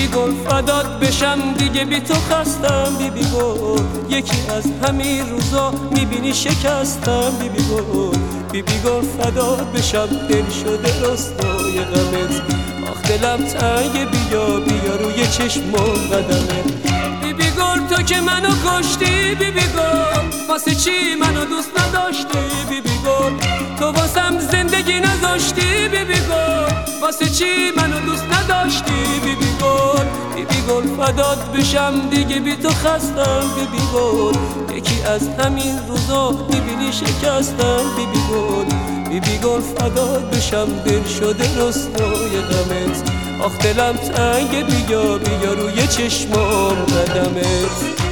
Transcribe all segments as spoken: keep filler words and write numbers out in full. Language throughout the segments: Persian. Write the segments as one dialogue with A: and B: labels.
A: گل فدات بشم دیگه بی تو خستم بی بی گل. یکی از همین روزا میبینی شکستم بی بی گل. بی بی گل فدات بشم دل شده رسوای غمت. آخ دلم تنگ بیا بیا روی چشم و قدمت. بی بی گل تو که منو کشتی بی بی گل. واسه چی منو دوست نداشتی بی بی گل. تو واسم زندگی نذاشتی بی بی گل. واسه چی منو دوست نداشتی بی بی گل. بی بی گل فدات بشم دیگه بی تو خستم بی بی گل. یکی از همین روزا میبینی شکستم بی بی گل. بی بی گل فدات بشم دل شده رسوای غمت. آخ دلم تنگ بیا بیا روی چشمام قدمت.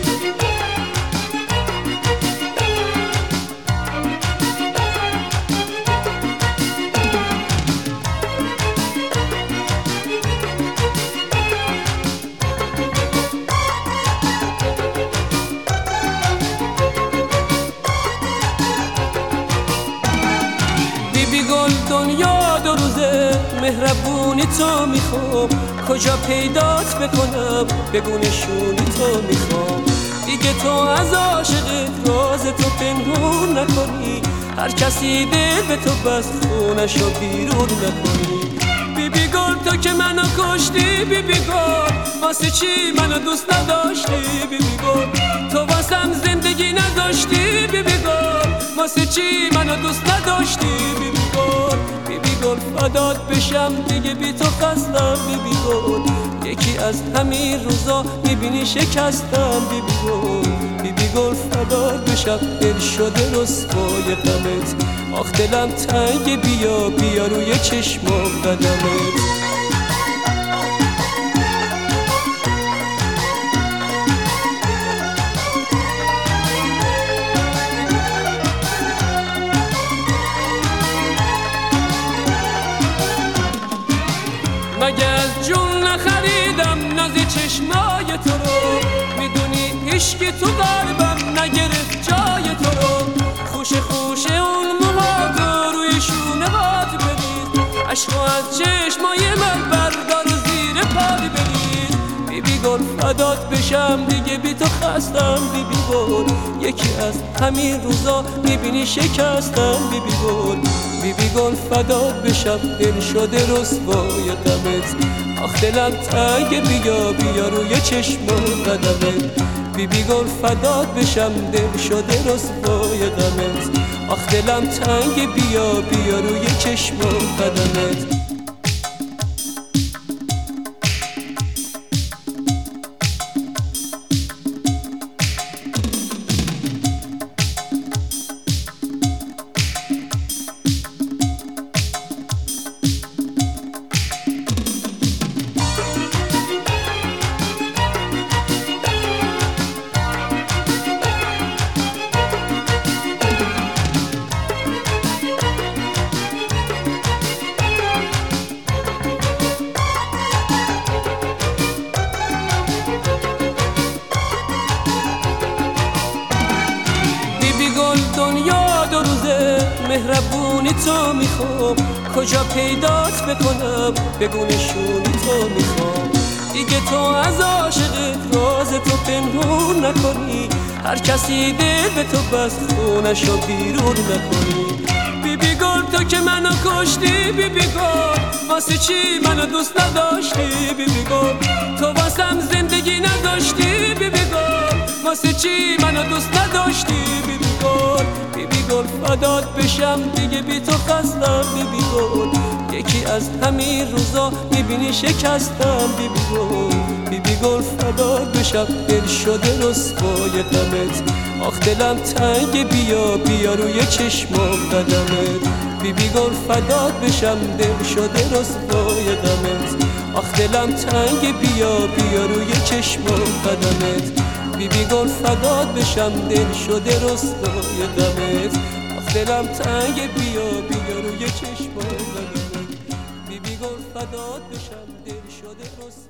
A: گل دنیا دو روزه مهربونی تو میخوام. کجا پیدات بکنم بگو نشونی تو میخوام. دیگه تو از عاشقت راز تو پنهون نکنی. هر کسی دل به تو بست خونشو بیرون نکنی. بی بی گل تو که منو کشتی بی بی گل. واسه چی منو دوست نداشتی بی بی گل. تو واسم زندگی نداشتی بی بی گل. واسه چی منو دوست نداشتی بی بی گل. بی بی گل فدات بشم دیگه بی تو خستم بی بی گل. یکی از همین روزا میبینی شکستم بی بی گل. بی بی گل فدات بشم دل شده رسوای غمت. آخ دلم تنگ بیا بیا روی چشمام قدمت. مگه از جون نخریدم نازی چشمای تو رو. میدونی عشق تو قلبم نگرفت جای تو رو. خوش خوش اون موهاتو روی شونه باد بریز. عشقو از چشمای من بردار و زیر پاد بریز. بی بی گل فدات بشم دیگه بی تو خستم بی بی گل. یکی از همین روزا میبینی شکستم بی بی گل. بی بی گل فدات بشم دل شده رسوای غمت. آخ دلم تنگ بیا بیا روی چشمام قدمت. بی بی گل فدات بشم دل شده رسوای غمت. آخ دلم تنگ بیا بیا روی چشمام قدمت. دنیا دو روزه مهربونی تو میخوام. کجا پیدات بکنم بگو نشونی تو میخوام. دیگه تو از عاشقت راز تو پنهون نکنی. هر کسی دل به تو بست خونشو بیرون نکنی. بی بی گل تو که منو کشتی بی بی گل. واسه چی منو دوست نداشتی بی بی گل. تو واسم زندگی نداشتی بی بی گل. واسه چی منو دوست نداشتی بی بی گل. بی بی گل فدات بشم دیگه بی تو خستم بی بی گل. یکی از همین روزا میبینی شکستم بی بی گل. بی بی گل فدات بشم دل شده رسوای غمت. آخ دلم تنگ بیا بیا روی چشمام قدمت. بی بی گل فدات بشم دل شده رسوای غمت. آخ دلم تنگ بیا بیا روی چشمام قدمت. بی بی گل فدات بشم دل شده رسوای غمت. آخ دلم تنگ بیا بیا روی چشمام قدمت. بی بی گل فدات بشم دل شده رسوای